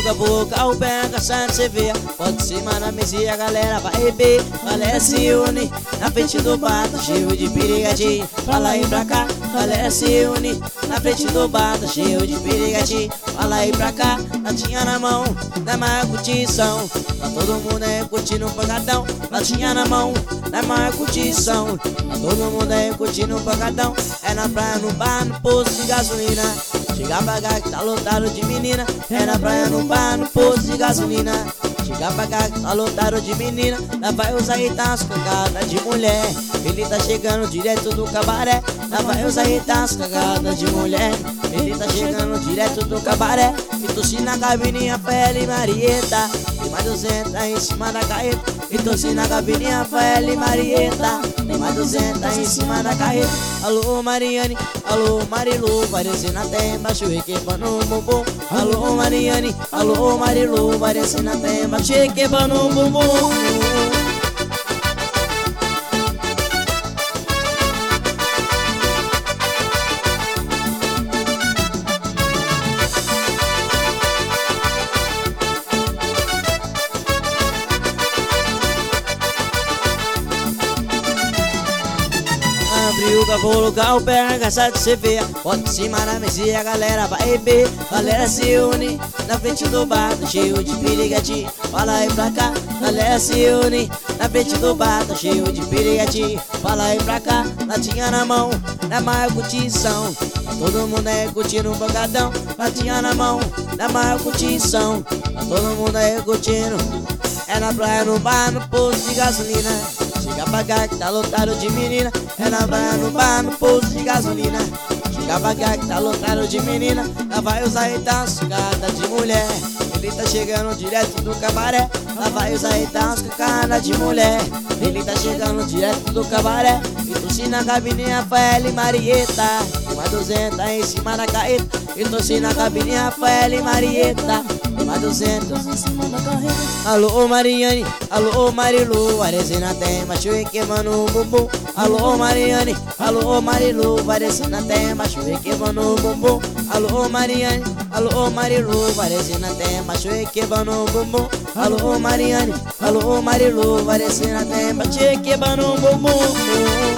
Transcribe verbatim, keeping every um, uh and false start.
a boca, o pé, caçando cê vê. Pode cima na mesa e a galera vai ver. Galera se une na frente do bar, tá cheio de perigadinho. Fala aí pra cá, galera se une na frente do bar, tá cheio de perigadinho. Fala aí pra cá, latinha na mão, na maior curtição. Tá todo mundo aí curtindo um pancadão. Latinha na mão, na maior curtição. Tá todo mundo aí curtindo um pancadão. É na praia, no bar, no posto de gasolina. Chega pra cá que tá lotado de menina. É na praia, no bar, no posto de gasolina. Chega pra cá que tá lotado de menina. Lá vai usar aí tá as cagadas de mulher. Ele tá chegando direto do cabaré. Lá vai usar aí tá as cagadas de mulher. Ele tá chegando direto do cabaré. E tossi na cabininha Fael e Marieta. Tem mais duzentos em cima da carreta. E tossi na cabininha Fael e Marieta. Tem mais duzentos em cima da carreta. Alô Mariane, alô Marilu, parecendo até embaixo requebando um bumbum. Alô Mariane, alô Marilu, parecendo até embaixo requebando um bumbum. Abriu pra colocar o pé na caçada de cê vê. Bota em cima na mesa e a galera vai ver. Galera se une na frente do bar, tá cheio de perigatinho. Fala aí pra cá, galera se une na frente do bar, tá cheio de perigatinho. Fala aí pra cá, latinha na mão, na maior curtição. Tá todo mundo aí curtindo um pancadão. Latinha na mão, na maior curtição. Tá todo mundo aí curtindo. É na praia, no bar, no posto de gasolina. Chega pra cá que tá lotado de menina. É na praia, no bar, no posto de gasolina. Chega pra cá que tá lotado de menina. Lá vai usar aí tá cagada de mulher. Ele tá chegando direto do cabaré. Lá vai usar aí tá cagada de mulher. Ele tá chegando direto do cabaré. E tossi na cabininha Fael e Marieta. Tem mais duzentos em cima da carreta. E tossi na cabininha Fael e Marieta. Tem mais duzentos em cima da carreta. Alô Mariane, alô Marilu, parecendo até macho e queimando um bumbum. Alô Mariane, alô Marilu, parecendo até macho e queimando um bumbum. Alô Mariane, alô Marilu, parecendo até macho e queimando um bumbum. Alô Mariane, alô Marilu, parecendo até macho e queimando um bumbum.